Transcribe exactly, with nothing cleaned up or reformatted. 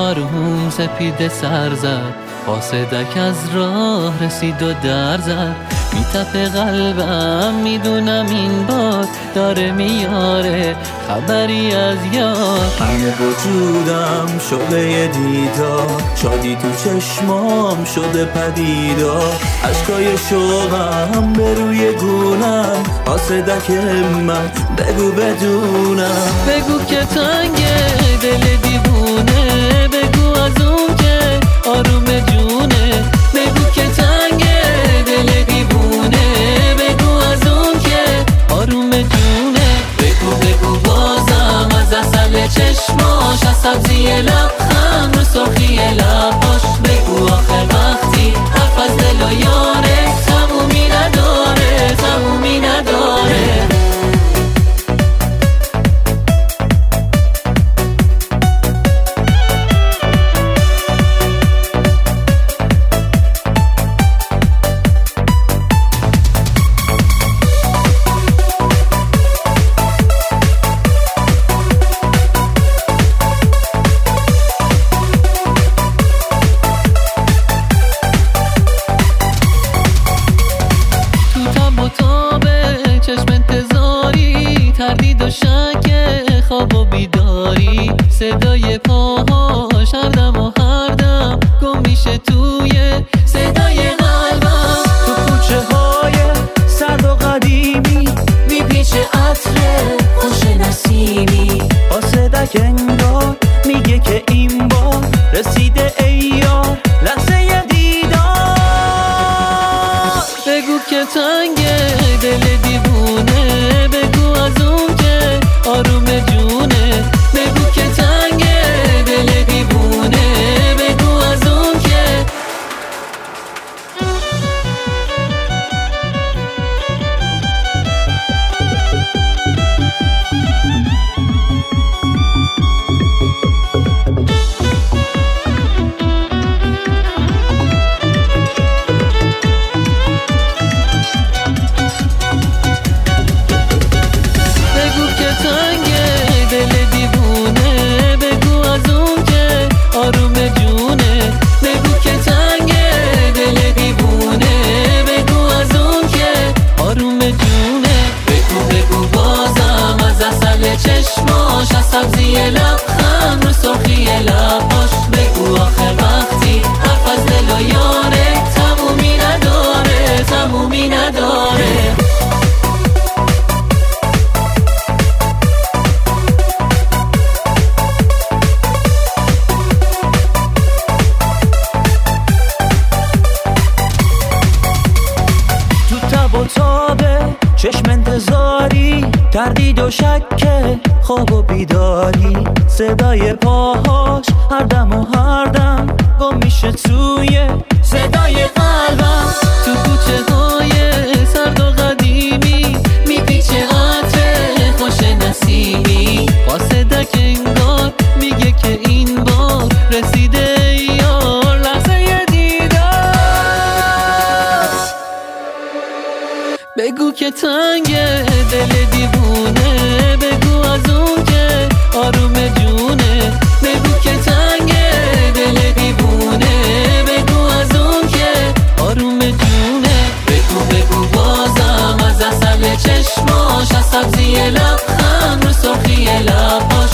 آروم سپیده سر زد، قاصدک از راه رسید و در زد. میتپه قلبم میدونم این بار داره میاره خبری از یار. همه وجودم شده یه دیدار، شادی تو چشمام شده پدیدار. عشقای شوقم به روی گونم، قاصدک من بگو بدونم. بگو که تنگه دل دیوونه، بگو از اون که آروم جونه. بگو که تنگه دل دیوونه، بگو از اون که آروم جونه. بگو بگو بازم از اصل چشماش، از سبزی لبخند رو سرخی لباش. بگو آخر وقتی حرف از دل و یاره تمومی نداره، تمومی نداره. تردید و شک خواب و بیداری، صدای پاهاش هر دم و هر دم گم میشه توی صدای قلبم. تو کوچه های سرد و قدیمی میپیچه عطر خوش نسیمی. قاصدک انگار میگه که این بار رسیده ای یار لحظه دیدار. بگو که تنگه دل دیوونه، بگو از اون که آروم جونه. بگو که تنگه دل دیوونه، بگو از اون که چشماش از سبزی لبخند رو سرخی لباش. بگو آخر وقتی حرف از دل و یاره تمومی نداره، تمومی نداره. تو تب و تابه چشم انتظاری، تردید و شک خواب و بیداری. صدای پاهاش هر دم و هر دم گم میشه توی صدای قلبم. تو کوچه های سرد و قدیمی میپیچه عطر خوش نسیمی. قاصدک انگار میگه که این بار رسیده یار لحظه دیدار. بگو که تنگه دل دیوونه، بگو از اون که آروم جونه. بگو که تنگه دل دیوونه، بگو از اون که آروم جونه. بگو بگو بازم از اصل چشماش، از سبزی لبخند رو سرخی لباش.